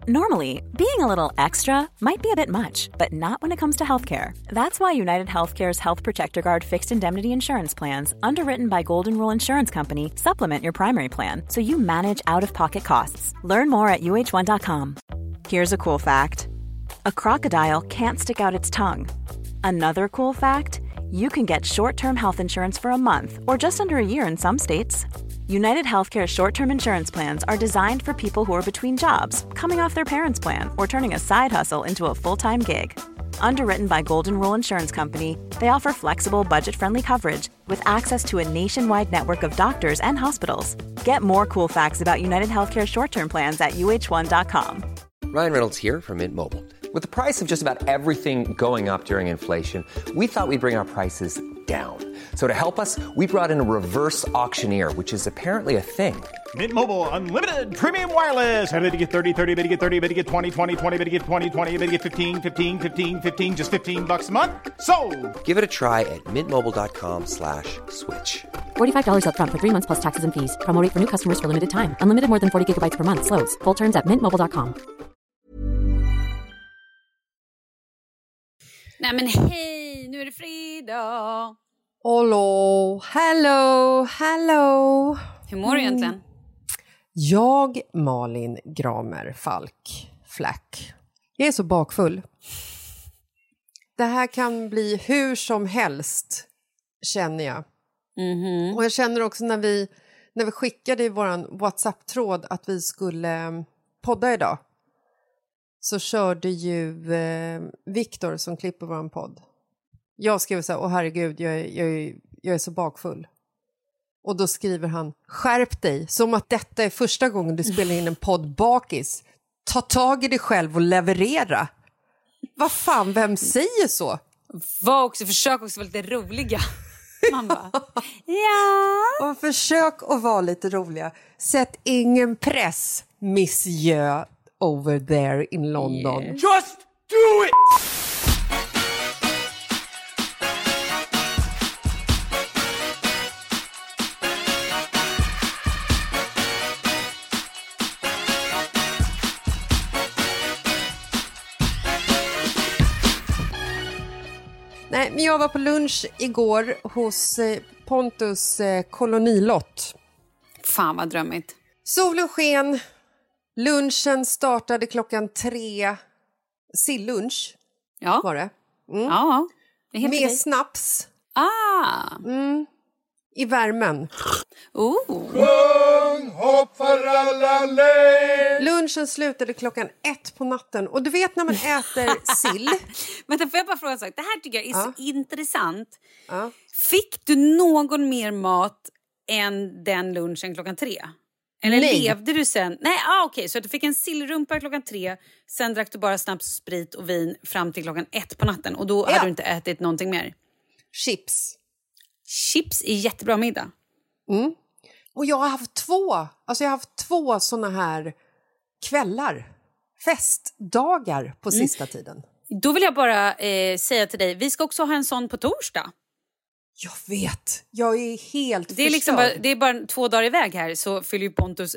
Normally, being a little extra might be a bit much, but not when it comes to healthcare. That's why United Healthcare's Health Protector Guard fixed indemnity insurance plans, underwritten by Golden Rule Insurance Company, supplement your primary plan so you manage out-of-pocket costs. Learn more at uh1.com. Here's a cool fact. A crocodile can't stick out its tongue. Another cool fact, you can get short-term health insurance for a month or just under a year in some states. United Healthcare short-term insurance plans are designed for people who are between jobs, coming off their parents' plan, or turning a side hustle into a full-time gig. Underwritten by Golden Rule Insurance Company, they offer flexible, budget-friendly coverage with access to a nationwide network of doctors and hospitals. Get more cool facts about United Healthcare short-term plans at uh1.com. Ryan Reynolds here from Mint Mobile. With the price of just about everything going up during inflation, we thought we'd bring our prices down. So to help us, we brought in a reverse auctioneer, which is apparently a thing. Mint Mobile Unlimited Premium Wireless. How to get 30, 30, bit to get 30, bit to get 20, 20, 20, bit to get 20, 20, bit to get 15, 15, 15, 15, just $15 a month? Sold! Give it a try at mintmobile.com/switch. $45 up front for 3 months plus taxes and fees. Promo rate for new customers for limited time. Unlimited more than 40 gigabytes per month. Slows full terms at mintmobile.com. Nej men hej, nu är det fredag. Hello. Hur mår du egentligen? Jag, Malin Gramer Falk Flack. Jag är så bakfull. Det här kan bli hur som helst, känner jag. Mm-hmm. Och jag känner också när vi skickade i våran WhatsApp-tråd att vi skulle podda idag. Så körde ju Viktor som klipper våran podd. Jag skrev så här, åh herregud, jag är så bakfull. Och då skriver han, skärp dig, som att detta är första gången du spelar in en podd bakis. Ta tag i dig själv och leverera. Vad fan, vem säger så? Försök också vara lite roliga. Man bara, ja. Och försök att vara lite roliga. Sätt ingen press, Monsieur over there in London. Yeah. Just do it! Nej, men jag var på lunch igår hos Pontus kolonilott. Fan vad drömmigt. Solen sken, lunchen startade 3:00. Sillunch var det. Ja, det är helt med okej. snaps. I värmen. Hopp för alla lej. Lunchen slutade 1:00 på natten. Och du vet när man äter sill. Vänta, får jag bara fråga en sak? Det här tycker jag är så intressant. Ja. Fick du någon mer mat än den lunchen 3:00? Eller Nej. levde du sen? Nej, okej. Så du fick en sillrumpa 3:00. Sen drack du bara snaps, sprit och vin fram till 1:00 på natten. Och då hade du inte ätit någonting mer. Chips. Chips är jättebra middag. Och jag har haft två såna här kvällar. Festdagar på sista tiden. Då vill jag bara säga till dig, vi ska också ha en sån på torsdag. Jag vet. Jag är helt Det är liksom förstörd. det är bara 2 dagar iväg här så fyller ju Pontus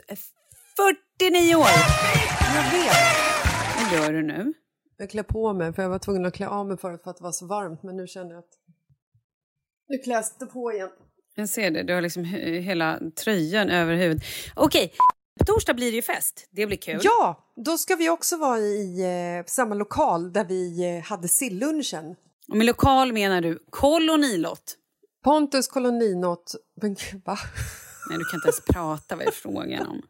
49 år. Jag vet. Vad gör du nu? Jag klär på mig för jag var tvungen att klä av mig förut för att det var så varmt. Men nu känner jag att nu kläs det på igen. Jag ser det, du har liksom hela tröjan över huvudet. Okej, på torsdag blir det ju fest. Det blir kul. Ja, då ska vi också vara i samma lokal där vi hade sillunchen. Och med lokal menar du kolonilott? Pontus kolonilott. Men gud, va? Nej, du kan inte ens prata, vad är frågan om?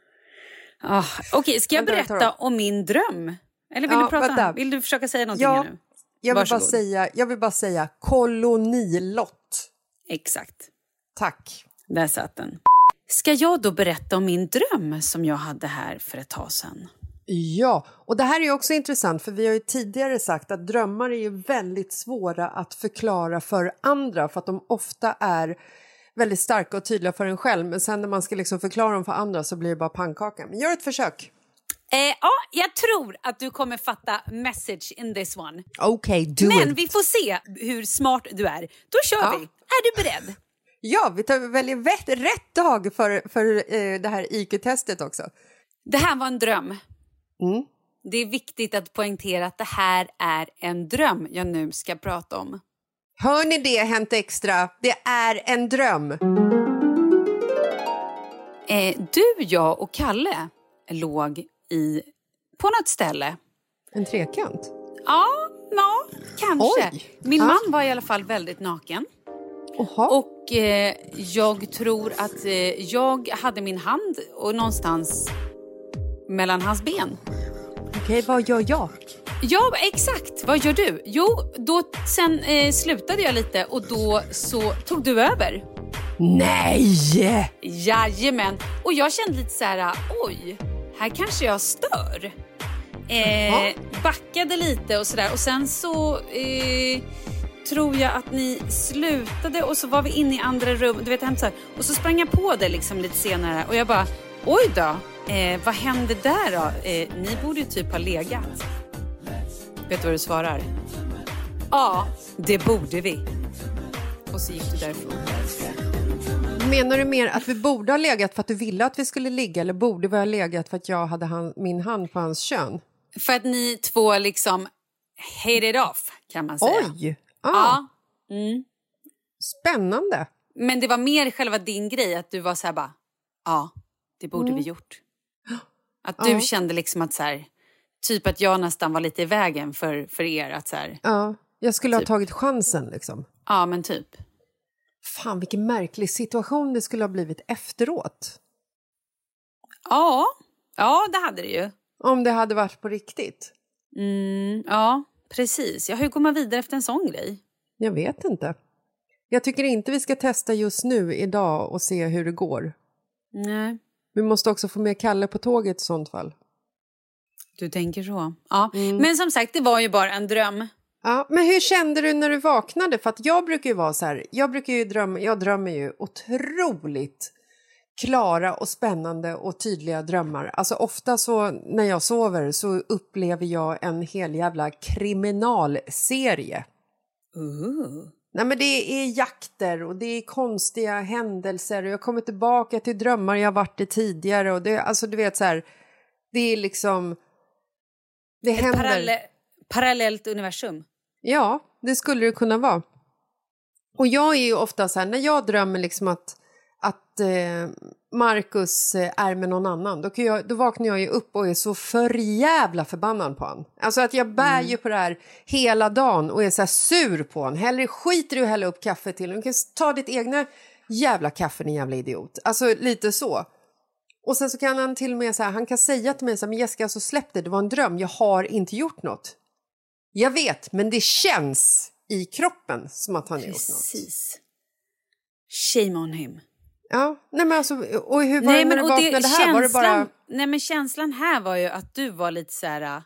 Okej, ska jag berätta om min dröm? Eller vill du prata? Vänta. Vill du försöka säga någonting här nu? Jag vill bara säga kolonilott. Exakt. Tack. Där satt den. Ska jag då berätta om min dröm som jag hade här för ett tag sedan? Ja, och det här är också intressant för vi har ju tidigare sagt att drömmar är ju väldigt svåra att förklara för andra för att de ofta är väldigt starka och tydliga för en själv. Men sen när man ska liksom förklara dem för andra så blir det bara pannkaka. Men gör ett försök. Jag tror att du kommer fatta message in this one. Okej, do Men it. vi får se hur smart du är. Då kör vi. Är du beredd? Ja, vi väljer rätt dag för det här IQ-testet också. Det här var en dröm. Det är viktigt att poängtera att det här är en dröm jag nu ska prata om. Hör ni det, Hänt Extra? Det är en dröm. Du, jag och Kalle låg på något ställe. En trekant? Ja, kanske. Oj. Min man var i alla fall väldigt naken. Oha. Och jag tror att jag hade min hand och någonstans mellan hans ben. Okej, vad gör jag? Ja, exakt. Vad gör du? Jo, sen slutade jag lite och då så tog du över. Nej! Jajamän. Och jag kände lite så här, oj, här kanske jag stör. Backade lite och sådär. Och sen så tror jag att ni slutade och så var vi inne i andra rum. Du vet, så här. Och så sprang jag på det liksom lite senare. Och jag bara, oj då, vad hände där då? Ni borde ju typ ha legat. Vet du vad du svarar? Ja, det borde vi. Och så gick du därifrån. Menar du mer att vi borde ha legat för att du ville att vi skulle ligga, eller borde vi ha legat för att jag hade min hand på hans kön? För att ni två liksom hate it off, kan man säga. Oj! Ja. Spännande. Men det var mer själva din grej, att du var så här bara, ja, det borde vi gjort. Att du kände liksom att så här, typ att jag nästan var lite i vägen för er. Att så här, Ja, jag skulle typ ha tagit chansen liksom. Ja, men typ. Fan, vilken märklig situation det skulle ha blivit efteråt. Ja, det hade det ju. Om det hade varit på riktigt. Ja, precis. Hur går man vidare efter en sån grej? Jag vet inte. Jag tycker inte vi ska testa just nu idag och se hur det går. Nej. Vi måste också få med Kalle på tåget i sånt fall. Du tänker så. Ja, men som sagt, det var ju bara en dröm. Ja, men hur kände du när du vaknade? För att jag brukar ju vara så här, jag drömmer ju otroligt klara och spännande och tydliga drömmar. Alltså ofta så när jag sover så upplever jag en hel jävla kriminalserie. Nej, men det är jakter och det är konstiga händelser och jag kommer tillbaka till drömmar jag varit i tidigare och det, alltså du vet så här, det är liksom, det händer. Parallellt universum. Ja, det skulle det kunna vara. Och jag är ju ofta så här, när jag drömmer liksom att Marcus är med någon annan, då vaknar jag ju upp och är så för jävla förbannad på han. Alltså att jag bär ju på det här hela dagen och är så här sur på han. Hellre skiter du och hälla upp kaffe till. Du kan ta ditt egna jävla kaffe, din jävla idiot. Alltså lite så. Och sen så kan han till och med så här, han kan säga till mig så här, men Jessica, så släpp det var en dröm, jag har inte gjort något. Jag vet, men det känns i kroppen som att han har gjort något. Precis. Shame on him. Ja, nej men alltså, och hur var det när du vaknade här? Var det bara... Nej, men känslan här var ju att du var lite så här,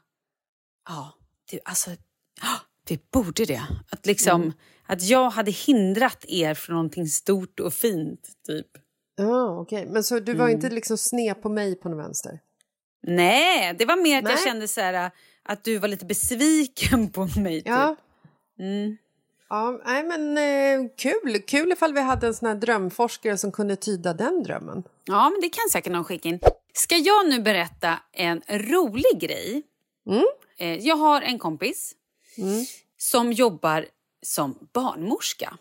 vi borde det. Att liksom, att jag hade hindrat er från någonting stort och fint, typ. Ja, okej. Men så du var inte liksom sned på mig på någon vänster? Nej, det var mer att jag kände så här, att du var lite besviken på mig, typ. Ja. Ja, nej men kul ifall vi hade en sån här drömforskare som kunde tyda den drömmen. Ja, men det kan säkert någon skicka in. Ska jag nu berätta en rolig grej? Jag har en kompis som jobbar som barnmorska.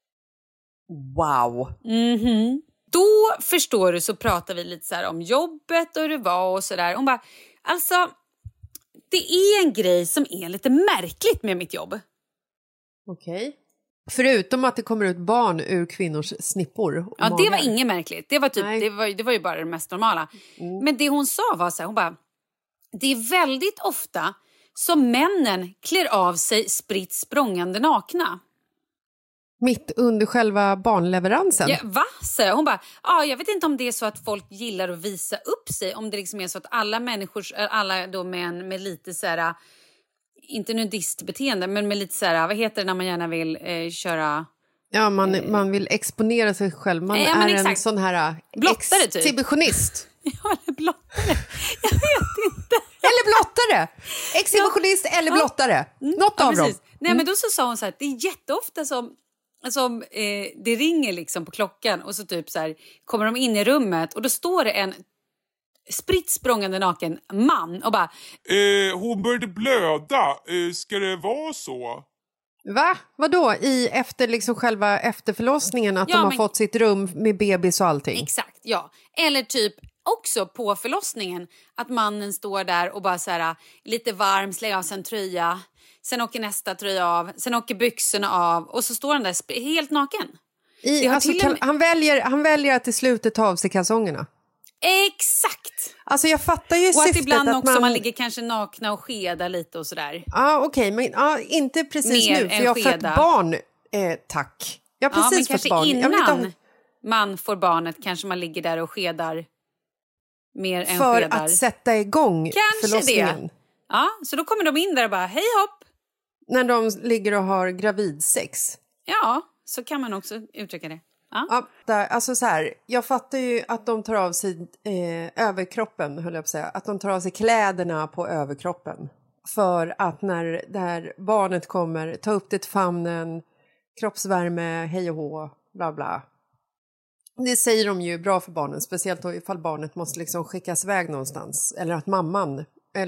Wow! Då förstår du, så pratar vi lite så här om jobbet och hur det var och sådär. Hon bara, alltså det är en grej som är lite märkligt med mitt jobb. Okej. Förutom att det kommer ut barn ur kvinnors snippor. Ja, det var inget märkligt. Det var typ, det var ju bara det mest normala. Men det hon sa var så här, hon bara, det är väldigt ofta som männen klär av sig spritt språngande nakna. Mitt under själva barnleveransen? Ja, va? Hon bara, jag vet inte om det är så att folk gillar att visa upp sig. Om det liksom är så att alla människor, alla då män med lite så här, inte nudistbeteende, men med lite så här, vad heter det när man gärna vill köra... Ja, man vill exponera sig själv. Man är en sån här blottare, exhibitionist. Typ. Ja, eller blottare. Jag vet inte. Eller blottare. Exhibitionist eller blottare. Något av dem. Nej, men då så sa hon så här, det är jätteofta som det ringer liksom på klockan och så typ så här kommer de in i rummet och då står det spritt språngande naken man och bara... hon började blöda. Ska det vara så? Va? Vadå? Efter liksom själva efterförlossningen? Att de har fått sitt rum med bebis och allting? Exakt, ja. Eller typ också på förlossningen. Att mannen står där och bara så här, lite varm, slänger av sig en tröja. Sen åker nästa tröja av. Sen åker byxorna av. Och så står han där helt naken. Han väljer att i slutet ta av sig kalsongerna. Exakt! Alltså jag fattar ju och syftet att ibland också man ligger kanske nakna och skedar lite och sådär. Ja, okej, men inte precis mer nu, för jag har fött barn, tack. Jag har precis fött barn. Men kanske innan man får barnet kanske man ligger där och skedar mer än för skedar. För att sätta igång kanske förlossningen. Det. Ja, så då kommer de in där och bara, hej hopp. När de ligger och har gravidsex. Ja, så kan man också uttrycka det. Ja, alltså så här, jag fattar ju att de tar av sig överkroppen, höll jag på att säga. Att de tar av sig kläderna på överkroppen. För att när det här barnet kommer, ta upp det till famnen, kroppsvärme, hej och hå, bla bla. Det säger de ju bra för barnen, speciellt då ifall barnet måste liksom skickas iväg någonstans. Eller att mamman,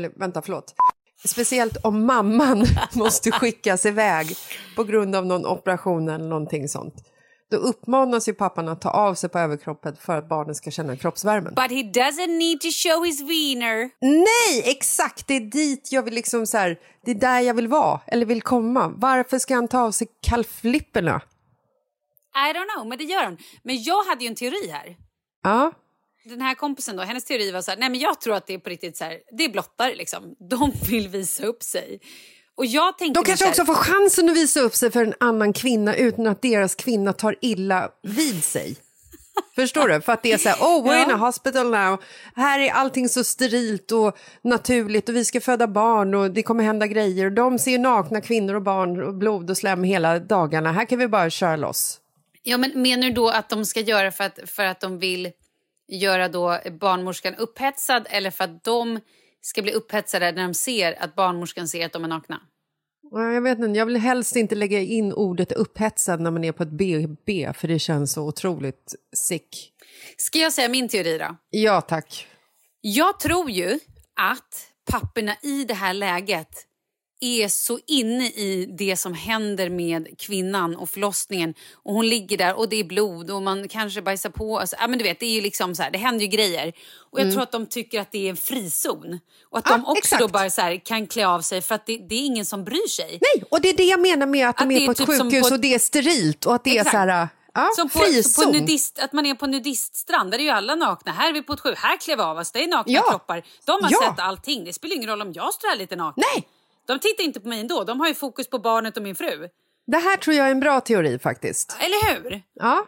speciellt om mamman måste skickas iväg på grund av någon operation eller någonting sånt. Då uppmanas ju pappan att ta av sig på överkroppen för att barnen ska känna kroppsvärmen. But he doesn't need to show his wiener. Nej, exakt. Det är dit jag vill liksom så här, det är där jag vill vara eller vill komma. Varför ska han ta av sig kalvflipperna? I don't know, men det gör han. Men jag hade ju en teori här. Ja. Den här kompisen då, hennes teori var så här, nej men jag tror att det är på riktigt så här, det är blottare liksom. De vill visa upp sig. Och jag tänkte de kanske också får chansen att visa upp sig för en annan kvinna utan att deras kvinna tar illa vid sig. Förstår du? För att det är så här, we're in a hospital now. Här är allting så sterilt och naturligt och vi ska föda barn och det kommer hända grejer. Och de ser nakna kvinnor och barn och blod och slem hela dagarna. Här kan vi bara köra loss. Ja, men menar du då att de ska göra för att de vill göra då barnmorskan upphetsad eller för att de ska bli upphetsade när de ser att barnmorskan ser att de är nakna? Jag vet inte, jag vill helst inte lägga in ordet upphetsad när man är på ett BB för det känns så otroligt sick. Ska jag säga min teori då? Ja, tack. Jag tror ju att papporna i det här läget är så inne i det som händer med kvinnan och förlossningen. Och hon ligger där och det är blod och man kanske bajsar på. Alltså, men du vet, det är ju liksom så här, det händer ju grejer. Och jag tror att de tycker att det är en frizon. Och att de också då bara så här, kan klä av sig för att det är ingen som bryr sig. Nej, och det är det jag menar med att de är på ett typ sjukhus och det är sterilt och att det är så här... Ja, som på att man är på nudiststrand, där är ju alla nakna. Här är vi på ett sjukhus, här klär vi av oss, det är nakna kroppar. De har sett allting, det spelar ingen roll om jag står här lite naken. Nej! De tittar inte på mig ändå, de har ju fokus på barnet och min fru. Det här tror jag är en bra teori faktiskt. Eller hur? Ja.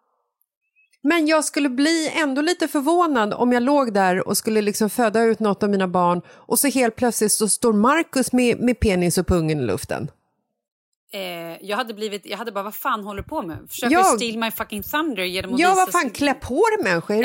Men jag skulle bli ändå lite förvånad om jag låg där och skulle liksom föda ut något av mina barn och så helt plötsligt så står Marcus med penis och pungen i luften. Jag hade bara, vad fan håller du på med? Försöker steal my fucking thunder genom att visa... vad fan, klä på dig människor.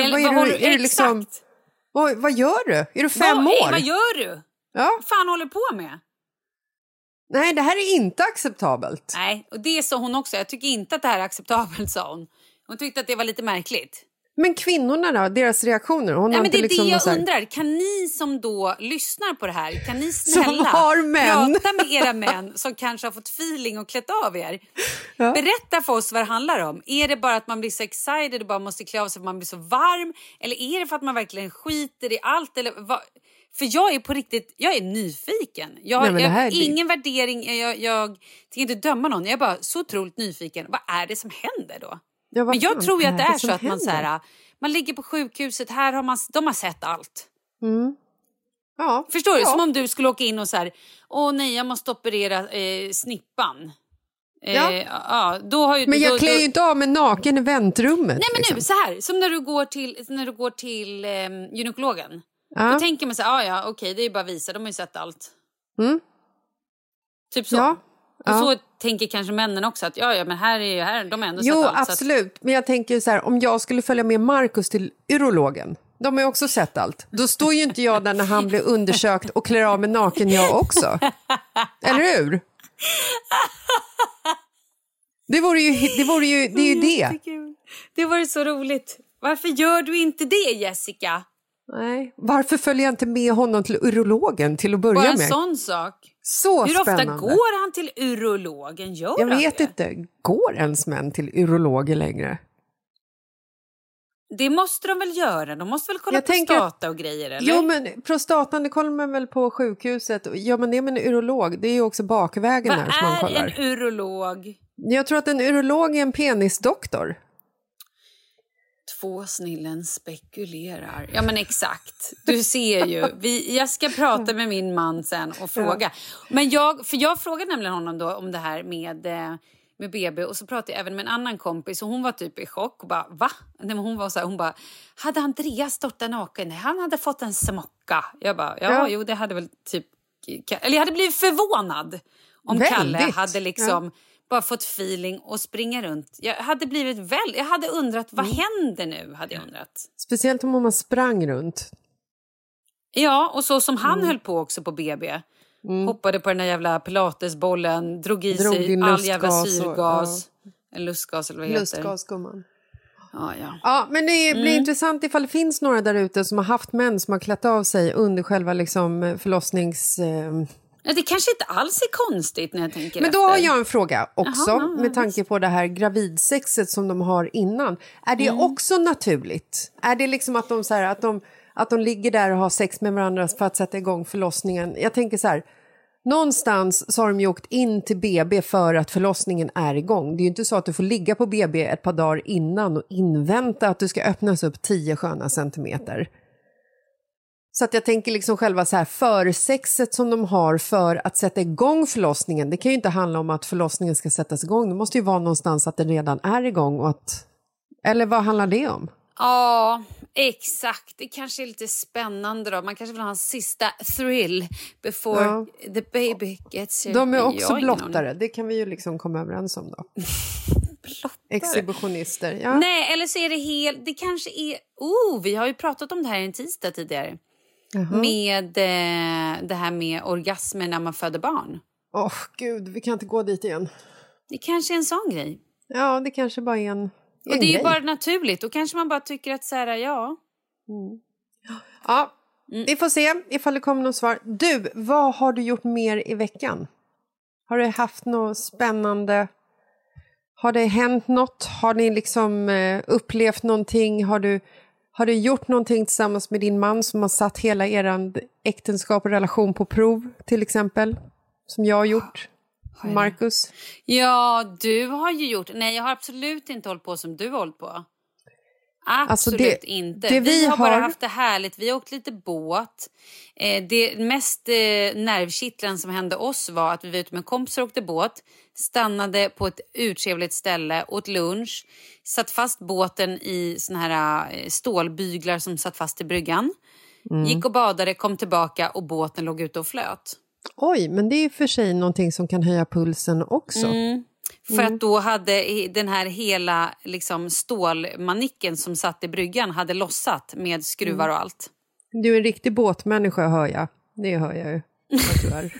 Vad gör du? Är du 5 år? Vad gör du? Ja. Vad fan håller du på med? Nej, det här är inte acceptabelt. Nej, och det sa hon också. Jag tycker inte att det här är acceptabelt, sa hon. Hon tyckte att det var lite märkligt. Men kvinnorna då, deras reaktioner? Hon men det är liksom det jag undrar. Kan ni som då lyssnar på det här, kan ni snälla som har män. prata med era män som kanske har fått feeling och klätt av er? Ja. Berätta för oss vad det handlar om. Är det bara att man blir så excited och bara måste klä av sig för man blir så varm? Eller är det för att man verkligen skiter i allt? Eller vad? För jag är på riktigt, jag är nyfiken. Jag har ingen värdering, jag tänker inte döma någon. Jag är bara så otroligt nyfiken. Vad är det som händer då? Ja, men jag tror ju att det är så att man så här, man ligger på sjukhuset, här har de har sett allt. Mm. Ja. Förstår du? Som om du skulle åka in och så här, nej, jag måste operera snippan. Då har ju, men jag klär ju inte av med naken i väntrummet. Nej, men liksom. Nu så här, som när du går till gynekologen. Då tänker man så här, okej, det är bara visa, de har ju sett allt. Mm. Typ så. Ja. Och så tänker kanske männen också att men här är de har ändå sett allt. Jo, absolut. Men jag tänker så här, om jag skulle följa med Marcus till urologen, de har ju också sett allt. Då står ju inte jag där när han blir undersökt och klär av med naken jag också. Eller hur? Det är ju det. Det var så roligt. Varför gör du inte det, Jessica? Nej. Varför följer jag inte med honom till urologen till att börja Bara en med? sån sak. Så Hur spännande. ofta går han till urologen? Jag vet inte. Går ens män till urologer längre? Det måste de väl göra? De måste väl kolla prostata och grejer, eller? Jo, men prostatan, det kollar man väl på sjukhuset. Ja, men det är med en urolog. Det är ju också bakvägen där som man kollar. Vad är en urolog? Jag tror att en urolog är en penisdoktor. Två snillen spekulerar. Ja, men exakt. Du ser ju. Jag ska prata med min man sen och fråga. Men jag frågade nämligen honom då om det här med BB. Och så pratade jag även med en annan kompis. Och hon var typ i chock. Och bara, va? Nej, men hon var så här, hon bara, hade Andreas stått där naken? Nej, han hade fått en smocka. Jag bara, jo, det hade väl typ... Eller jag hade blivit förvånad om Väldigt. Kalle hade liksom... bara fått feeling och springa runt. Jag hade undrat, vad händer nu? Hade jag undrat. Speciellt om man sprang runt. Ja, och så som han höll på också på BB. Hoppade på den där jävla pilatesbollen, drog sig all jävla syrgas. En lustgas eller vad heter. Lustgas, gumman. Ja, men det blir intressant ifall det finns några där ute som har haft män som har klätt av sig under själva liksom förlossnings... Ja, det kanske inte alls är konstigt när jag tänker Men då efter. har jag en fråga också med tanke på det här gravidsexet som de har innan. Är det också naturligt? Är det liksom att de, så här, att de ligger där och har sex med varandra för att sätta igång förlossningen? Jag tänker så här, någonstans så har de ju åkt in till BB för att förlossningen är igång. Det är ju inte så att du får ligga på BB ett par dagar innan och invänta att du ska öppnas upp 10 sköna centimeter. Så att jag tänker liksom själva så här försexet som de har för att sätta igång förlossningen. Det kan ju inte handla om att förlossningen ska sättas igång. Det måste ju vara någonstans att den redan är igång. Och att, eller vad handlar det om? Ja, exakt. Det kanske är lite spännande då. Man kanske vill ha en sista thrill before the baby gets here. De är också blottare. Det kan vi ju liksom komma överens om då. Exhibitionister. Ja. Nej, eller så är det det kanske är... vi har ju pratat om det här en tisdag tidigare. Med det här med orgasmer när man föder barn. Gud, vi kan inte gå dit igen. Det kanske är en sån grej. Ja, det kanske bara är en och det är grej. ju bara naturligt. Då kanske man bara tycker att så här, vi får se ifall det kommer något svar. Du, vad har du gjort mer i veckan? Har du haft något spännande? Har det hänt något? Har ni liksom upplevt någonting? Har du gjort någonting tillsammans med din man som har satt hela er äktenskap och relation på prov till exempel? Som jag har gjort. Marcus? Ja, du har ju gjort... Nej, jag har absolut inte hållit på som du har hållit på. Absolut alltså inte. Vi har bara haft det härligt. Vi har åkt lite båt. Det mest nervkittlande som hände oss var att vi var ute med kompisar och åkte båt. Stannade på ett uttrevligt ställe, åt lunch. Satt fast båten i såna här stålbyglar som satt fast i bryggan. Gick och badade, kom tillbaka och båten låg ute och flöt. Oj, men det är för sig någonting som kan höja pulsen också. För att då hade den här hela liksom, stålmanicken som satt i bryggan hade lossat med skruvar och allt. Du är en riktig båtmänniska, hör jag. Det hör jag ju att du är.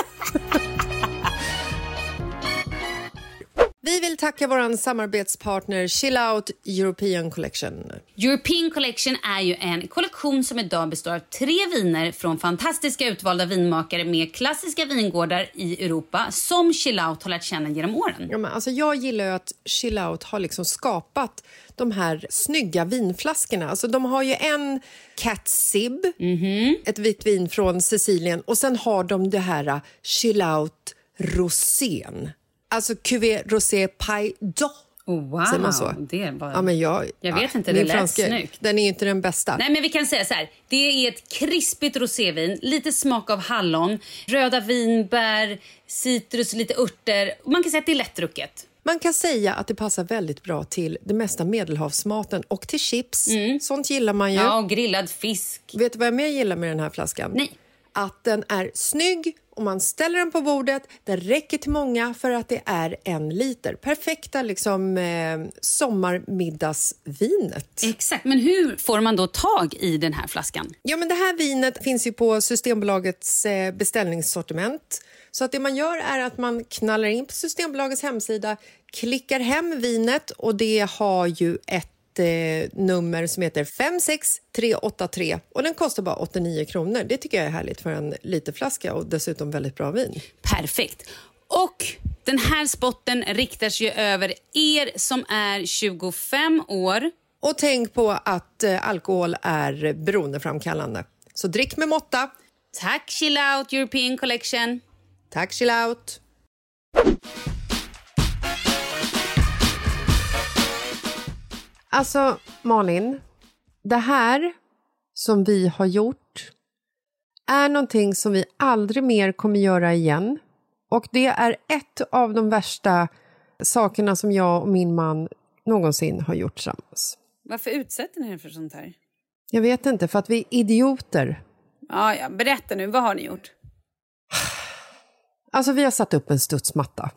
Vi vill tacka vår samarbetspartner Chill Out European Collection. European Collection är ju en kollektion som idag består av 3 viner från fantastiska utvalda vinmakare med klassiska vingårdar i Europa som Chill Out har lärt känna genom åren. Ja, men alltså jag gillar ju att Chill Out har liksom skapat de här snygga vinflaskorna. Alltså de har ju en Cat Sib, ett vitt vin från Sicilien, och sen har de det här Chill Out Rosén. Alltså Cuvée Rosé Paille d'Or. Wow, säger man så? Det var... Ja, men jag vet inte, det lät snyggt. Den är ju inte den bästa. Nej, men vi kan säga så här. Det är ett krispigt rosévin, lite smak av hallon, röda vinbär, citrus, lite örter. Man kan säga att det är lättdrucket. Man kan säga att det passar väldigt bra till det mesta medelhavsmaten och till chips. Sånt gillar man ju. Ja, och grillad fisk. Vet du vad jag mer gillar med den här flaskan? Nej. Att den är snygg och man ställer den på bordet. Den räcker till många för att det är 1 liter. Perfekta liksom sommarmiddagsvinet. Exakt, men hur får man då tag i den här flaskan? Ja, men det här vinet finns ju på Systembolagets beställningssortiment. Så att det man gör är att man knallar in på Systembolagets hemsida, klickar hem vinet och det har ju ett nummer som heter 56383 och den kostar bara 89 kronor. Det tycker jag är härligt för en liten flaska och dessutom väldigt bra vin. Perfekt. Och den här spotten riktar sig över er som är 25 år. Och tänk på att alkohol är beroendeframkallande. Så drick med måtta. Tack Chill Out European Collection. Tack Chill Out. Alltså Malin, det här som vi har gjort är någonting som vi aldrig mer kommer göra igen. Och det är ett av de värsta sakerna som jag och min man någonsin har gjort tillsammans. Varför utsätter ni er för sånt här? Jag vet inte, för att vi är idioter. Ja, berätta nu, vad har ni gjort? Alltså vi har satt upp en studsmatta.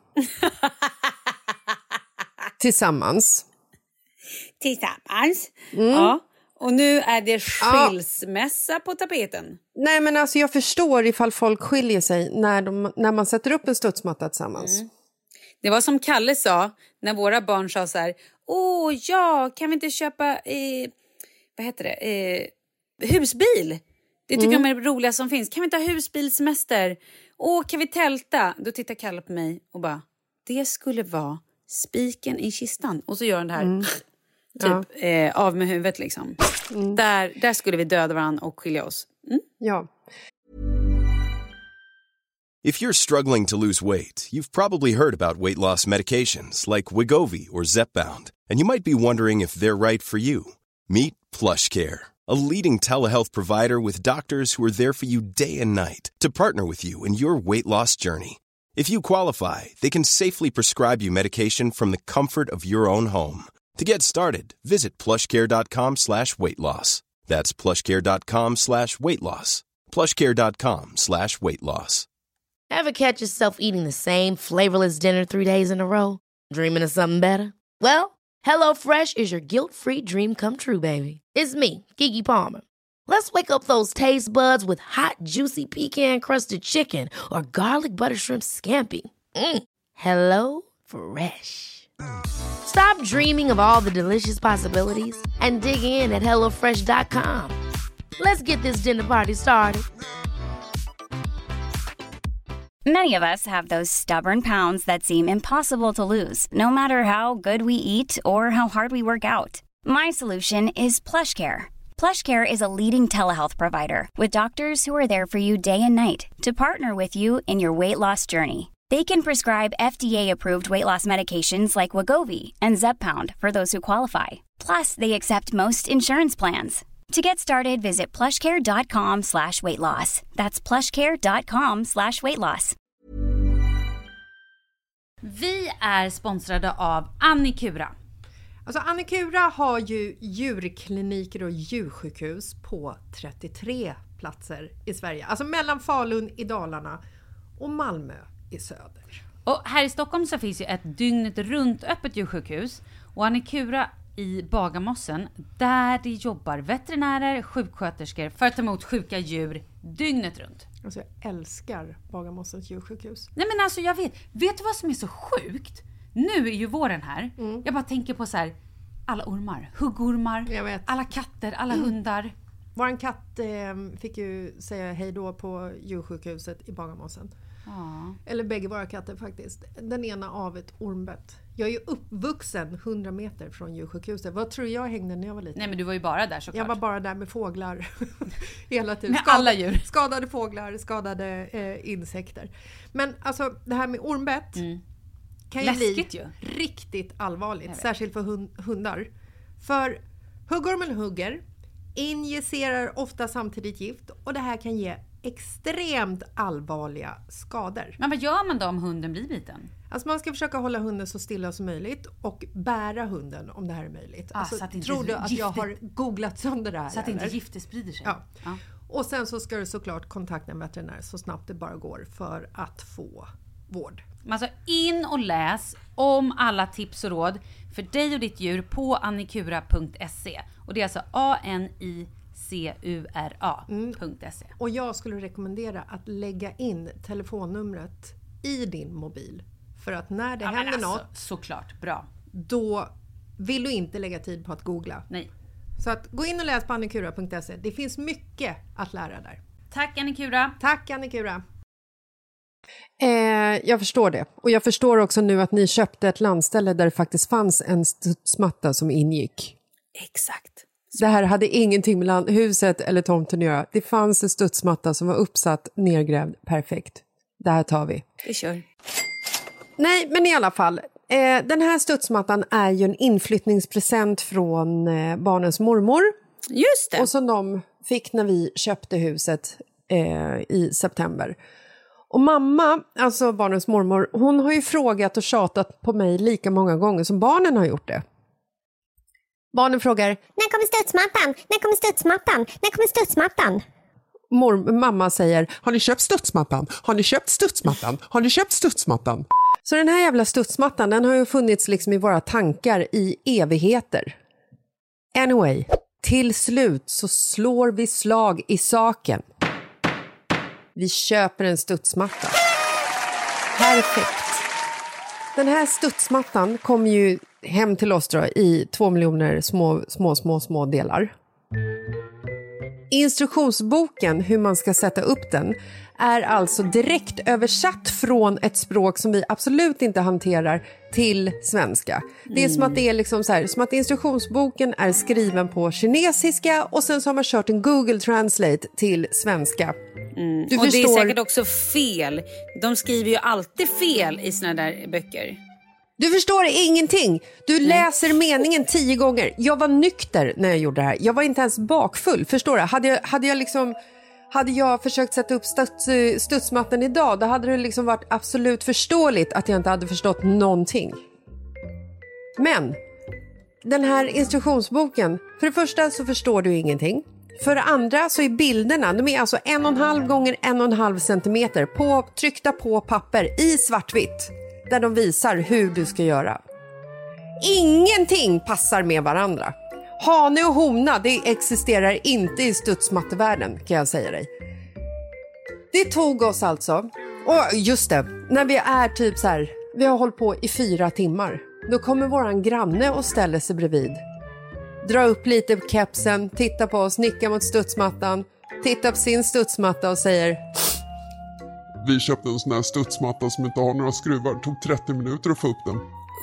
Tillsammans. Ja. Och nu är det skilsmässa på tapeten. Nej, men alltså jag förstår ifall folk skiljer sig när man sätter upp en studsmatta tillsammans. Det var som Kalle sa när våra barn sa så här: kan vi inte köpa husbil? Det tycker jag är det roliga som finns. Kan vi inte ha husbilsemester? Kan vi tälta? Då tittar Kalle på mig och bara, det skulle vara spiken i kistan. Och så gör han det här av med huvudet liksom. Där skulle vi döda varandra och skilja oss. Ja. If you're struggling to lose weight, you've probably heard about weight loss medications like Wegovy or Zepbound, and you might be wondering if they're right for you. Meet PlushCare, a leading telehealth provider with doctors who are there for you day and night to partner with you in your weight loss journey. If you qualify, they can safely prescribe you medication from the comfort of your own home. To get started, visit plushcare.com/weightloss. That's plushcare.com/weightloss. plushcare.com/weightloss. Ever catch yourself eating the same flavorless dinner 3 days in a row? Dreaming of something better? Well, HelloFresh is your guilt-free dream come true, baby. It's me, Keke Palmer. Let's wake up those taste buds with hot, juicy pecan-crusted chicken or garlic butter shrimp scampi. Hello Fresh. Stop dreaming of all the delicious possibilities and dig in at HelloFresh.com. Let's get this dinner party started. Many of us have those stubborn pounds that seem impossible to lose, no matter how good we eat or how hard we work out. My solution is PlushCare. PlushCare is a leading telehealth provider with doctors who are there for you day and night to partner with you in your weight loss journey. They can prescribe FDA-approved weight loss medications like Wegovy and Zepbound for those who qualify. Plus, they accept most insurance plans. To get started, visit plushcare.com/weightloss. That's plushcare.com/weightloss. Vi är sponsrade av Annikura. Alltså Annikura har ju djurkliniker och djursjukhus på 33 platser i Sverige. Alltså mellan Falun i Dalarna och Malmö i söder. Och här i Stockholm så finns ju ett dygnet runt öppet djursjukhus. Och Annikura i Bagarmossen, där det jobbar veterinärer, sjuksköterskor för att ta emot sjuka djur dygnet runt. Alltså jag älskar Bagarmossens djursjukhus. Nej men alltså jag vet du vad som är så sjukt? Nu är ju våren här. Jag bara tänker på så här, alla ormar, huggormar, alla katter, alla hundar. Våran katt fick ju säga hej då på djursjukhuset i Bagarmossen. Eller bägge våra katter faktiskt. Den ena av ett ormbett. Jag är ju uppvuxen 100 meter från djursjukhuset. Vad tror jag hängde när jag var liten? Nej men du var ju bara där såklart. Jag var bara där med fåglar hela tiden. Med alla djur. Skadade fåglar, skadade insekter. Men alltså det här med ormbett kan ju bli riktigt allvarligt. Särskilt för hundar. För huggormen hugger, injicerar ofta samtidigt gift och det här kan ge extremt allvarliga skador. Men vad gör man då om hunden blir biten? Alltså man ska försöka hålla hunden så stilla som möjligt och bära hunden om det här är möjligt. Alltså, så att inte tror du att jag har googlat sönder det här? Så att inte gifter sprider sig? Ja. Och sen så ska du såklart kontakta en veterinär så snabbt det bara går för att få vård. Alltså in och läs om alla tips och råd för dig och ditt djur på annikura.se. Och det är alltså ANICURA.se. Och jag skulle rekommendera att lägga in telefonnumret i din mobil. För att när det händer något, såklart, bra. Då vill du inte lägga tid på att googla. Nej. Så att gå in och läs på annikura.se. Det finns mycket att lära där. Tack Annikura. Tack Annikura. Jag förstår det. Och jag förstår också nu att ni köpte ett landställe där det faktiskt fanns en studsmatta som ingick. Exakt. Det här hade ingenting med huset eller tomten att göra. Det fanns en studsmatta som var uppsatt, nergrävd, perfekt. Det här tar vi. Vi kör. Nej, men i alla fall. Den här studsmattan är ju en inflyttningspresent från barnens mormor. Just det. Och som de fick när vi köpte huset i september. Och mamma, alltså barnens mormor, hon har ju frågat och tjatat på mig lika många gånger som barnen har gjort det. Barnen frågar: när kommer studsmattan? När kommer studsmattan? När kommer studsmattan? Mamma säger: har ni köpt studsmattan? Har ni köpt studsmattan? Har ni köpt studsmattan? Så den här jävla studsmattan, den har ju funnits liksom i våra tankar i evigheter. Anyway, till slut så slår vi slag i saken. Vi köper en studsmatta. Perfekt. Den här studsmattan kom ju hem till oss då, i 2 miljoner små delar. Instruktionsboken hur man ska sätta upp den är alltså direkt översatt från ett språk som vi absolut inte hanterar till svenska. Det är som att det är liksom så här, som att instruktionsboken är skriven på kinesiska och sen så har man kört en Google Translate till svenska. Du och förstår... det är säkert också fel. De skriver ju alltid fel i såna där böcker. Du förstår ingenting. Du läser meningen 10 gånger. Jag var nykter när jag gjorde det här. Jag var inte ens bakfull, förstår du? Hade jag försökt sätta upp studsmattan idag, då hade det liksom varit absolut förståeligt att jag inte hade förstått någonting. Men den här instruktionsboken, för det första så förstår du ingenting. För det andra så är bilderna, de är alltså 1,5 gånger 1,5 centimeter tryckta på papper i svartvitt. Där de visar hur du ska göra. Ingenting passar med varandra. Hane och hona, det existerar inte i studsmattevärlden, kan jag säga dig. Det tog oss alltså, och just det, när vi är typ så här, vi har hållit på i 4 timmar. Då kommer våran granne och ställer sig bredvid. Dra upp lite på kepsen, titta på oss, nicka mot studsmattan, titta på sin studsmatta och säger: vi köpte en sån här studsmatta som inte har några skruvar. Det tog 30 minuter att få upp den.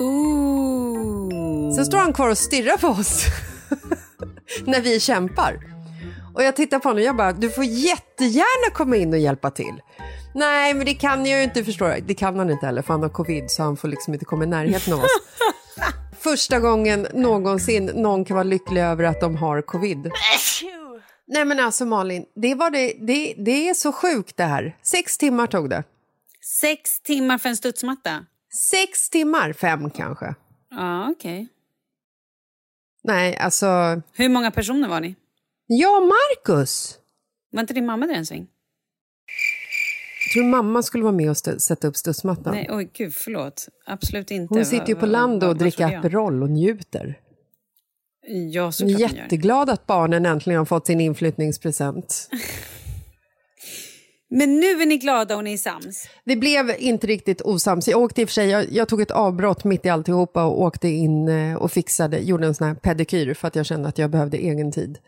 Sen står han kvar och stirrar på oss när vi kämpar. Och jag tittar på honom och jag bara: du får jättegärna komma in och hjälpa till. Nej, men det kan jag ju inte förstå. Det kan han inte heller, för han har covid, så han får liksom inte komma i närheten av oss. Första gången någonsin någon kan vara lycklig över att de har covid. Nej men alltså Malin, det är så sjukt det här. 6 timmar tog det. 6 timmar för en studsmatta? 6 timmar, 5 kanske. Ja, okej. Nej, alltså... Hur många personer var ni? Ja, Marcus. Var inte din mamma där en sväng? Jag tror mamma skulle vara med och sätta upp studsmattan. Nej, oj gud, förlåt. Absolut inte. Hon sitter ju på land och dricker Aperol och njuter. Ja, så jag är jätteglad att barnen äntligen har fått sin inflyttningspresent. Men nu är ni glada och ni är sams? Vi blev inte riktigt osams. Jag åkte i och för sig, jag tog ett avbrott mitt i alltihopa och åkte in och gjorde en sån här pedikyr för att jag kände att jag behövde egen tid.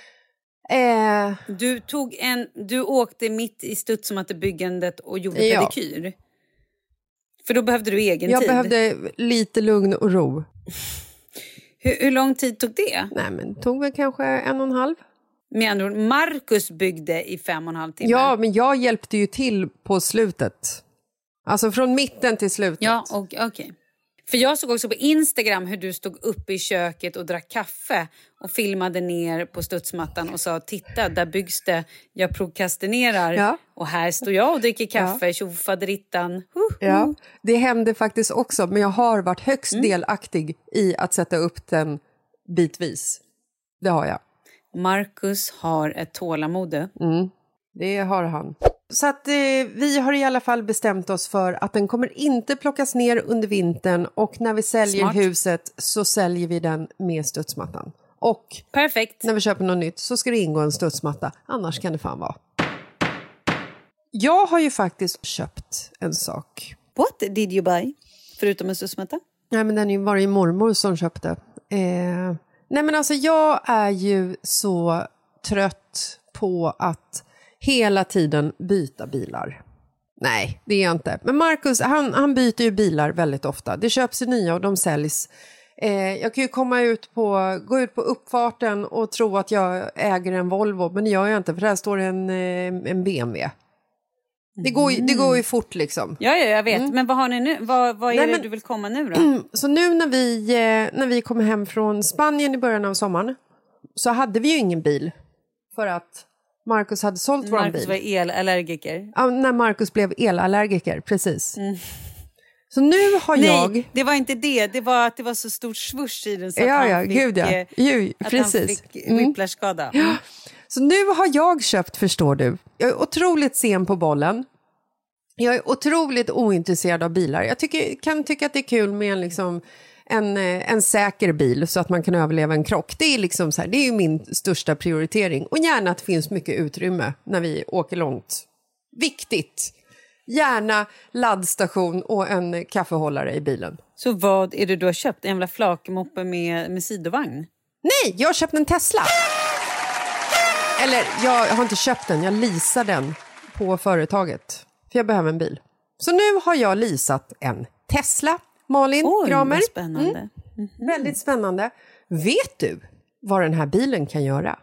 Du åkte mitt i studsmattebyggandet och gjorde pedikyr? För då behövde du egen tid? Jag behövde lite lugn och ro. Hur lång tid tog det? Nej, men tog väl kanske 1,5. Med andra ord, Marcus byggde i 5,5 timmar. Ja, men jag hjälpte ju till på slutet. Alltså från mitten till slutet. Ja, okej. För jag såg också på Instagram hur du stod uppe i köket och drack kaffe och filmade ner på studsmattan och sa: titta, där byggs det, jag prokrastinerar och här står jag och dricker kaffe, tjofaderittan. Ja, det hände faktiskt också, men jag har varit högst delaktig i att sätta upp den bitvis. Det har jag. Marcus har ett tålamode. Det har han. Så att vi har i alla fall bestämt oss för att den kommer inte plockas ner under vintern, och när vi säljer huset så säljer vi den med studsmattan. Och perfekt. När vi köper något nytt så ska det ingå en studsmatta, annars kan det fan vara. Jag har ju faktiskt köpt en sak. What did you buy? Förutom en studsmatta? Nej, men den var ju mormor som köpte. Nej men alltså jag är ju så trött på att hela tiden byta bilar. Nej, det är jag inte. Men Marcus, han byter ju bilar väldigt ofta. Det köps ju nya och de säljs. Jag kan ju gå ut på uppfarten och tro att jag äger en Volvo, men det gör jag inte, för där står en BMW. Det går ju fort liksom. Ja, jag vet. Men vad har ni nu? Vad är det du vill komma nu då? Så nu när vi kom hem från Spanien i början av sommaren så hade vi ju ingen bil för att Marcus hade sålt vår bil. Marcus var elallergiker. Ja, när Marcus blev elallergiker, precis. Så nu har Nej, det var inte det. Det var att det var så stort swoosh i den så att han fick whiplash-skada. Ja. Så nu har jag köpt, förstår du. Jag är otroligt sen på bollen. Jag är otroligt ointresserad av bilar. Jag kan tycka att det är kul med en säker bil så att man kan överleva en krock. Det är liksom så här, det är ju min största prioritering. Och gärna att det finns mycket utrymme när vi åker långt. Viktigt. Gärna laddstation och en kaffehållare i bilen. Så vad är det du har köpt? En jävla flakmoppe med sidovagn? Nej, jag har köpt en Tesla. Eller jag har inte köpt den, jag leasar den på företaget. För jag behöver en bil. Så nu har jag leasat en Tesla. Malin Gramer. Spännande. Väldigt spännande. Vet du vad den här bilen kan göra?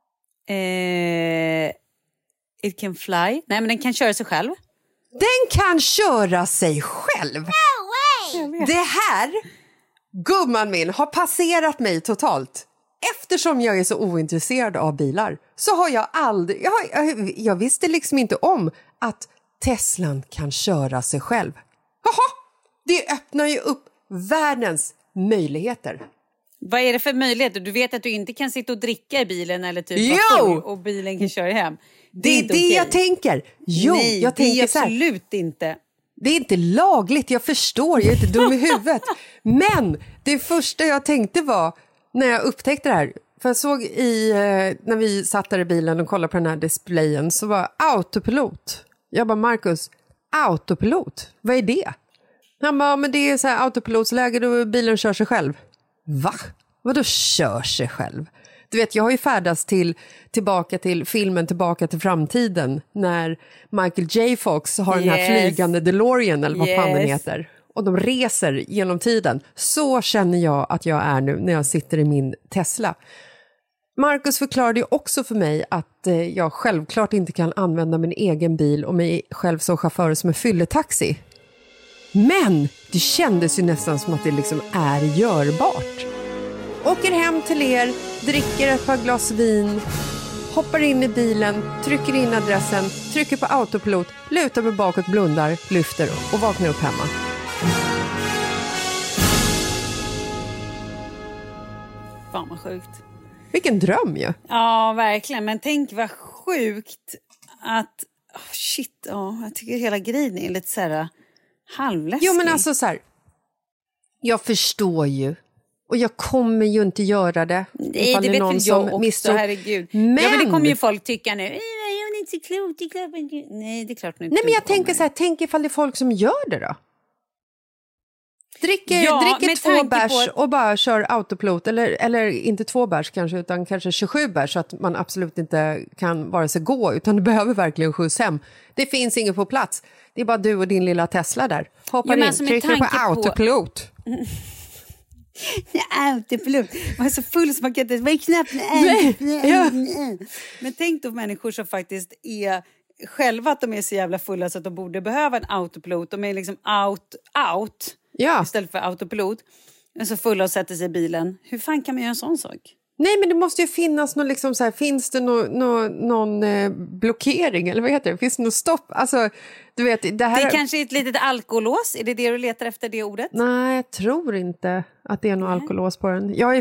It can fly. Nej, men den kan köra sig själv. Den kan köra sig själv. Det här, gumman min, har passerat mig totalt. Eftersom jag är så ointresserad av bilar så har jag aldrig... Jag visste liksom inte om att Teslan kan köra sig själv. Jaha, det öppnar ju upp världens möjligheter. Vad är det för möjligheter? Du vet att du inte kan sitta och dricka i bilen eller typ och bilen kan köra hem. Det är det jag tänker. Nej, jag tänker det är absolut inte. Det är inte lagligt, jag förstår. Jag är inte dum i huvudet. Men det första jag tänkte var, när jag upptäckte det här, för jag såg när vi satt där i bilen och kollade på den här displayen, så var autopilot. Jag bara, Marcus, autopilot, vad är det? Han bara, men det är så här autopilotsläge då bilen kör sig själv. Va? Vadå kör sig själv? Du vet, jag har ju färdats tillbaka till filmen Tillbaka till framtiden, när Michael J. Fox har den här flygande DeLorean eller vad fan den heter. Och de reser genom tiden. Så känner jag att jag är nu när jag sitter i min Tesla. Marcus förklarade ju också för mig att jag självklart inte kan använda min egen bil och mig själv som chaufför som en fylletaxi. Men det kändes ju nästan som att det liksom är görbart. Åker hem till er, dricker ett par glas vin, hoppar in i bilen, trycker in adressen, trycker på autopilot, lutar mig bakåt, blundar, lyfter och vaknar upp hemma. Fan vad sjukt. Vilken dröm ju. Ja, verkligen. Men tänk vad sjukt att... jag tycker hela grejen är lite så här halvläskig. Jo, men alltså så här, jag förstår ju. Och jag kommer ju inte göra det. Nej, det vet väl jag också, herregud. Men det kommer ju folk tycka nu. Hon är inte så klok, det är klart. Nej, det är klart inte. Nej, men jag tänker så här, tänk ifall det är folk som gör det då. Dricker 2 bärs och bara kör autopilot. Eller inte 2 bärs kanske, utan kanske 27 bärs. Så att man absolut inte kan vare sig gå, utan du behöver verkligen skjuts hem. Det finns ingen på plats. Det är bara du och din lilla Tesla där. Hoppar in, trycker på autopilot. Autopilot. Man är så full som man kan inte... Vad är knappt? Men tänk då människor som faktiskt är själva att de är så jävla fulla så att de borde behöva en autopilot. De är liksom out istället för autopilot. De är så fulla och sätter sig i bilen. Hur fan kan man göra en sån sak? Nej, men det måste ju finnas någon liksom så här, finns det någon blockering eller vad heter det? Finns det något stopp? Alltså, du vet, det här... Det kanske är ett litet alkolås. Är det du letar efter, det ordet? Nej, jag tror inte att det är något alkolås på den. Jag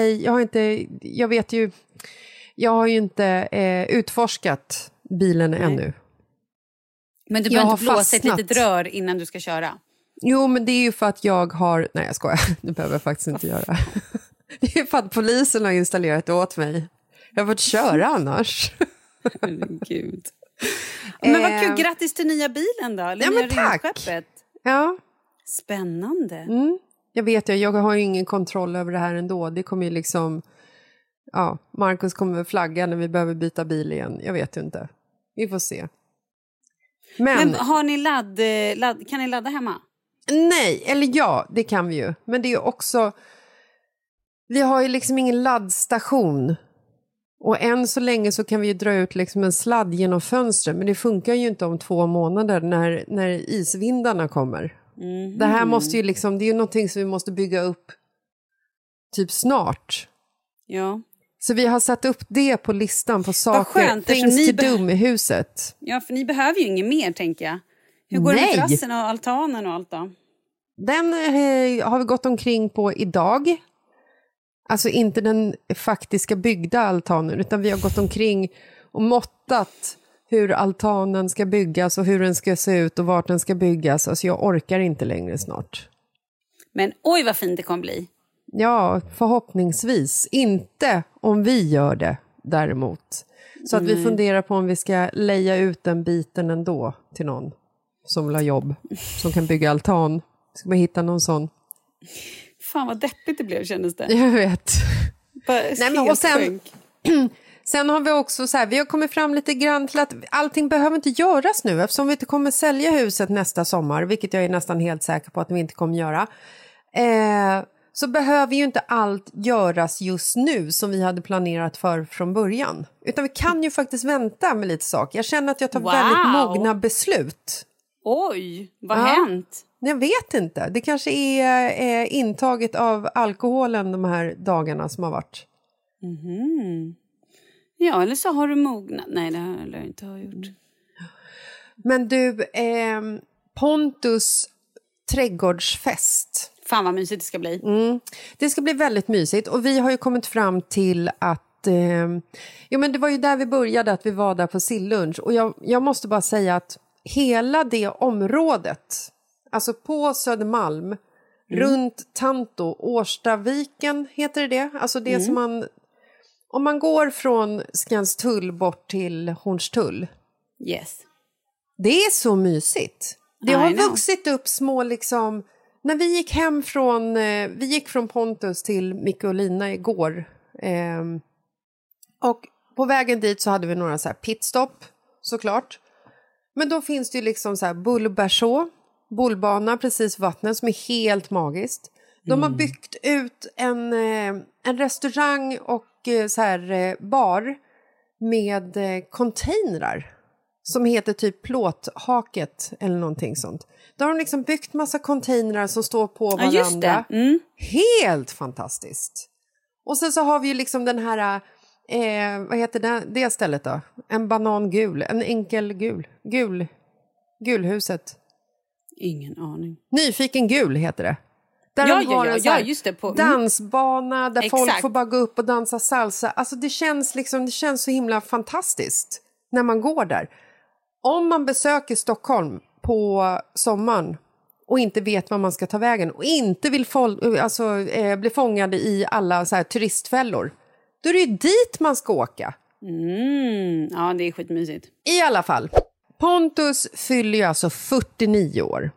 har ju inte utforskat bilen ännu. Men du behöver inte blåsa ett litet rör innan du ska köra? Jo, men det är ju för att jag har... Nej, jag skojar. Det behöver jag faktiskt inte göra. Det är för att polisen har installerat det åt mig. Jag har fått köra annars. Gud. Men vad kul, grattis till nya bilen då. Eller nya rymdskeppet. Ja. Spännande. Jag vet jag har ju ingen kontroll över det här ändå. Det kommer ju liksom... Ja, Marcus kommer flagga när vi behöver byta bil igen. Jag vet ju inte. Vi får se. Men har ni kan ni ladda hemma? Nej, eller ja, det kan vi ju. Men det är också... Vi har ju liksom ingen laddstation. Och än så länge så kan vi ju dra ut liksom en sladd genom fönstret. Men det funkar ju inte om 2 månader när isvindarna kommer. Mm. Det här måste ju liksom... Det är ju någonting som vi måste bygga upp typ snart. Ja. Så vi har satt upp det på listan på saker, things to do med huset. Ja, för ni behöver ju inget mer, tänker jag. Hur går det med terrassen och altanen och allt då? Den har vi gått omkring på idag. Alltså inte den faktiska byggda altanen, utan vi har gått omkring och måttat hur altanen ska byggas och hur den ska se ut och vart den ska byggas. Alltså jag orkar inte längre snart. Men oj vad fint det kommer bli. Ja, förhoppningsvis. Inte om vi gör det däremot. Så att vi funderar på om vi ska leja ut den biten ändå till någon som vill ha jobb. Som kan bygga altan. Ska man hitta någon sån? Fan vad deppigt det blev, kändes det. Jag vet. Nej, men, och sen har vi också så här, vi har kommit fram lite grann till att allting behöver inte göras nu. Eftersom vi inte kommer sälja huset nästa sommar. Vilket jag är nästan helt säker på att vi inte kommer göra. Så behöver ju inte allt göras just nu som vi hade planerat för från början. Utan vi kan ju faktiskt vänta med lite saker. Jag känner att jag tar väldigt mogna beslut. Oj, vad har hänt? Jag vet inte. Det kanske är intaget av alkoholen de här dagarna som har varit. Mm. Ja, eller så har du mognat. Nej, det har jag inte gjort. Men du, Pontus trädgårdsfest. Fan vad mysigt det ska bli. Det ska bli väldigt mysigt. Och vi har ju kommit fram till att... men det var ju där vi började, att vi var där på sillunch. Och jag måste bara säga att hela det området, alltså på Södermalm, runt Tanto, Årstaviken heter det. Alltså det som man... Om man går från Skanstull bort till Hornstull. Yes. Det är så mysigt. Det har vuxit upp små liksom... När vi gick hem från... Vi gick från Pontus till Micke och Lina igår. Och på vägen dit så hade vi några så här pitstop, såklart. Men då finns det ju liksom så här bullbana precis vattnet som är helt magiskt. De har byggt ut en restaurang och så här bar med containrar. Som heter typ plåthaket eller någonting sånt. Där har de liksom byggt massa containrar som står på varandra. Ja, just det. Helt fantastiskt. Och sen så har vi ju liksom den här, vad heter det stället då? En banangul, en enkel gulhuset. Ingen aning. Nyfiken gul heter det. Där de har en just det, på dansbana där folk får bara gå upp och dansa salsa. Alltså det känns så himla fantastiskt när man går där. Om man besöker Stockholm på sommaren och inte vet var man ska ta vägen och inte vill bli fångade i alla så här turistfällor, då är det ju dit man ska åka. Ja, det är skitmysigt. I alla fall, Pontus fyller ju alltså 49 år.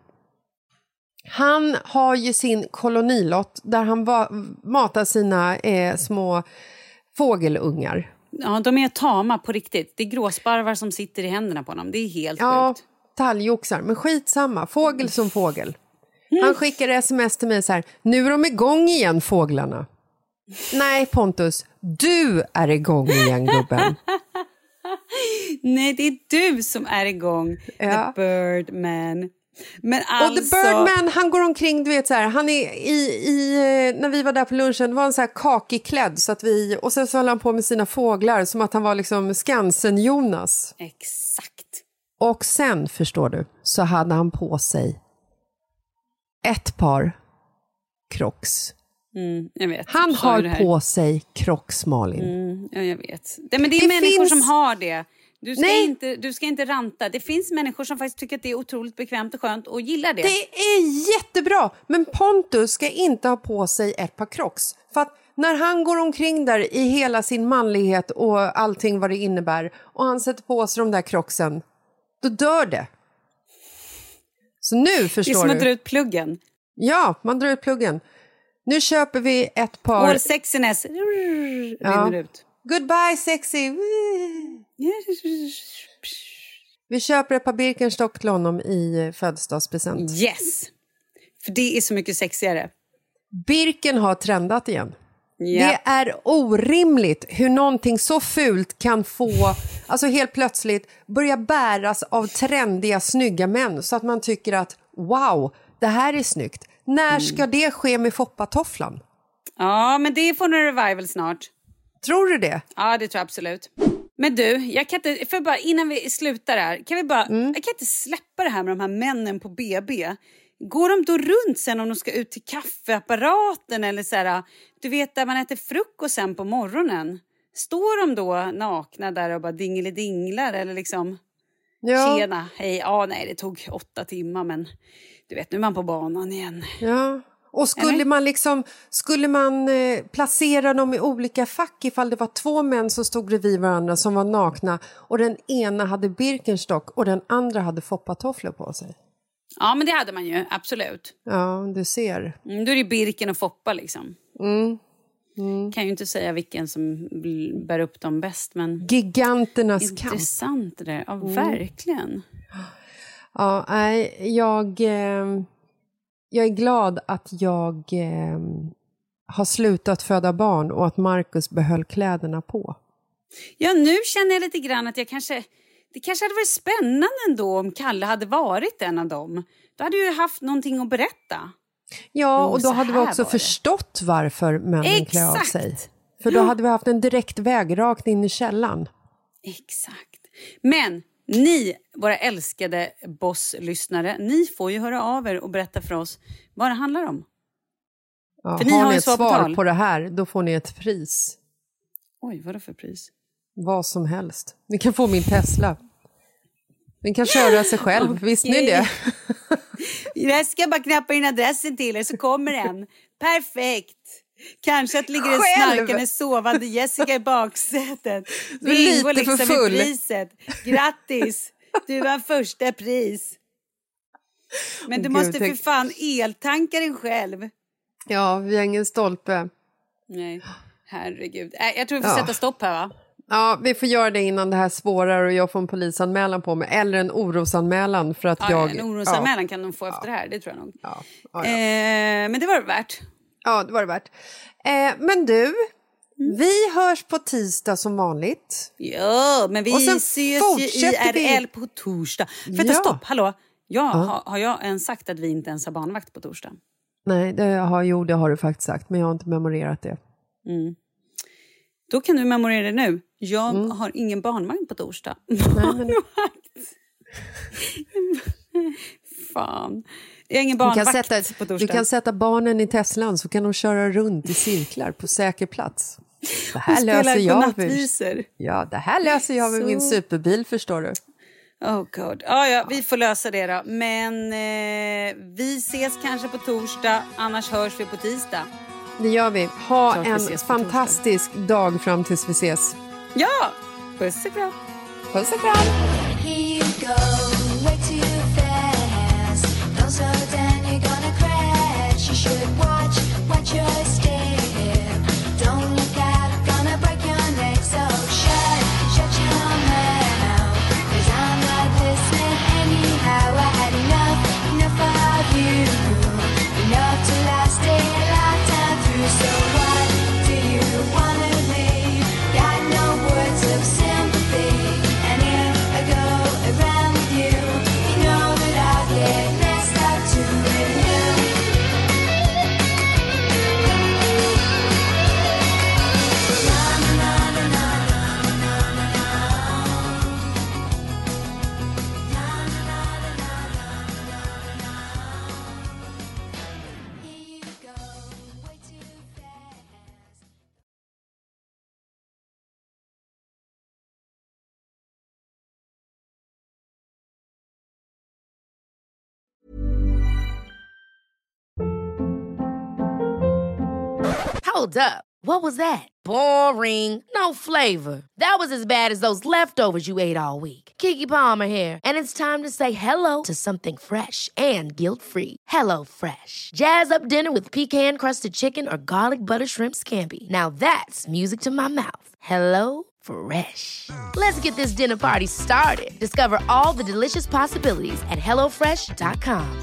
Han har ju sin kolonilott där han matar sina små fågelungar. Ja, de är tama på riktigt. Det är gråsparvar som sitter i händerna på dem. Det är helt sjukt. Talgoxar, men skitsamma. Fågel som fågel. Han skickar sms till mig så här: nu är de igång igen, fåglarna. Nej, Pontus, du är igång igen, gubben. Nej, det är du som är igång. The Birdman. Men alltså... Och The Birdman, han går omkring, du vet så här, han är när vi var där på lunchen var han så här kakiklädd så att och sen så höll han på med sina fåglar som att han var liksom Skansen-Jonas. Exakt. Och sen, förstår du, så hade han på sig ett par Crocs. Jag vet. Han har på sig Crocs, Malin. Ja, jag vet. Men det är människor som har det. Du ska inte ranta. Det finns människor som faktiskt tycker att det är otroligt bekvämt och skönt och gillar det. Det är jättebra. Men Pontus ska inte ha på sig ett par Crocs. För att när han går omkring där i hela sin manlighet och allting vad det innebär och han sätter på sig de där Crocsen, då dör det. Så nu förstår du. Det är som att dra ut pluggen. Ja, man drar ut pluggen. Nu köper vi ett par... All sexiness rinner ut. Goodbye sexy. Vi köper ett par Birkenstock till honom i födelsedagspresent. Yes! För det är så mycket sexigare. Birken har trendat igen. Ja. Det är orimligt hur någonting så fult kan få, alltså helt plötsligt börja bäras av trendiga, snygga män. Så att man tycker att, wow, det här är snyggt. När ska det ske med foppatofflan? Ja, men det får en revival snart. Tror du det? Ja, det tror jag absolut. Men du, jag kan inte, för bara innan vi slutar här, kan vi bara, jag kan inte släppa det här med de här männen på BB. Går de då runt sen om de ska ut till kaffeapparaten eller så här, du vet där man äter frukost sen på morgonen? Står de då nakna där och bara dingelidinglar eller liksom, tjena, hej, ja nej det tog 8 timmar men du vet nu är man på banan igen. Ja. Och skulle man placera dem i olika fack ifall det var 2 män som stod bredvid varandra som var nakna och den ena hade Birkenstock och den andra hade foppatofflor på sig? Ja, men det hade man ju, absolut. Ja, du ser. Då är det Birken och Foppa liksom. Kan ju inte säga vilken som bär upp dem bäst, men... Giganternas kamp. Intressant det, ja verkligen. Ja, nej, jag är glad att jag har slutat föda barn och att Marcus behöll kläderna på. Ja, nu känner jag lite grann att det kanske hade varit spännande ändå om Kalle hade varit en av dem. Då hade ju haft någonting att berätta. Ja, och då hade vi också förstått varför männen klär av sig. För då hade vi haft en direkt väg rakt in i källan. Exakt. Men ni, våra älskade bosslyssnare, ni får ju höra av er och berätta för oss vad det handlar om. Ja, för ni har ni ju ett svar på det här, då får ni ett pris. Oj, vad är det för pris? Vad som helst. Ni kan få min Tesla. Den kan köra sig själv, okay. Visste ni det? Jag ska bara knappa in adressen till er så kommer den. Perfekt. Kanske att ligger en snarkande sovande Jessica i baksätet. Det ingår liksom i priset. Grattis, du var första pris. Men du måste för fan eltanka dig själv. Ja, vi har ingen stolpe. Nej, herregud. Jag tror vi får sätta stopp här, va? Ja, vi får göra det innan det här svårar och jag får en polisanmälan på mig. Eller en orosanmälan för att en orosanmälan kan de få efter det här, det tror jag nog. Men det var det värt. Ja, det var det värt. Men du, vi hörs på tisdag som vanligt. Ja, men vi ses ju IRL på torsdag. Stopp, hallå. Har jag ens sagt att vi inte ens har barnvakt på torsdag? Nej, det har du faktiskt sagt, men jag har inte memorerat det. Då kan du memorera det nu. Jag har ingen barnvagn på torsdag. Fan. Jag har ingen barnvakt på torsdag. Du kan sätta barnen i Teslan så kan de köra runt i cirklar på säker plats. Det här löser jag. Det här löser jag med min superbil, förstår du. Oh god. Ja, vi får lösa det då. Men vi ses kanske på torsdag, annars hörs vi på tisdag. Det gör vi. Ha en fantastisk dag fram tills vi ses. Ja, puss och kram. Puss och kram. Hold up. What was that? Boring. No flavor. That was as bad as those leftovers you ate all week. Keke Palmer here, and it's time to say hello to something fresh and guilt-free. Hello Fresh. Jazz up dinner with pecan-crusted chicken or garlic butter shrimp scampi. Now that's music to my mouth. Hello Fresh. Let's get this dinner party started. Discover all the delicious possibilities at hellofresh.com.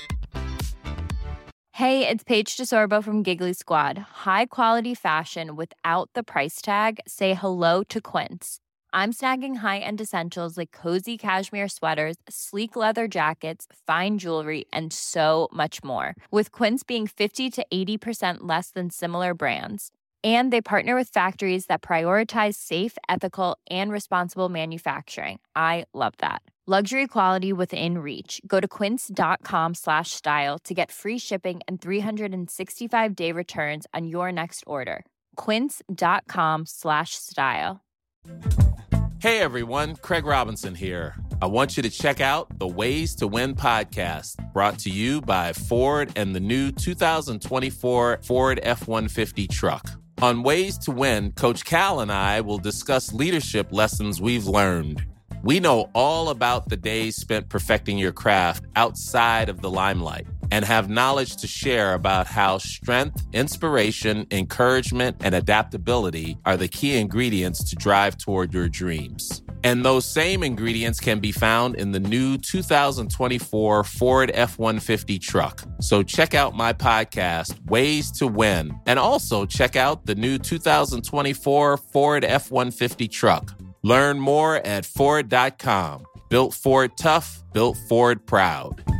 Hey, it's Paige DeSorbo from Giggly Squad. High quality fashion without the price tag. Say hello to Quince. I'm snagging high-end essentials like cozy cashmere sweaters, sleek leather jackets, fine jewelry, and so much more. With Quince being 50 to 80% less than similar brands. And they partner with factories that prioritize safe, ethical, and responsible manufacturing. I love that. Luxury quality within reach. Go to quince.com/style to get free shipping and 365-day returns on your next order. Quince.com/style. Hey everyone, Craig Robinson here. I want you to check out the Ways to Win podcast, brought to you by Ford and the new 2024 Ford F-150 truck. On Ways to Win, Coach Cal and I will discuss leadership lessons we've learned. We know all about the days spent perfecting your craft outside of the limelight and have knowledge to share about how strength, inspiration, encouragement, and adaptability are the key ingredients to drive toward your dreams. And those same ingredients can be found in the new 2024 Ford F-150 truck. So check out my podcast, Ways to Win, and also check out the new 2024 Ford F-150 truck. Learn more at Ford.com. Built Ford tough, built Ford proud.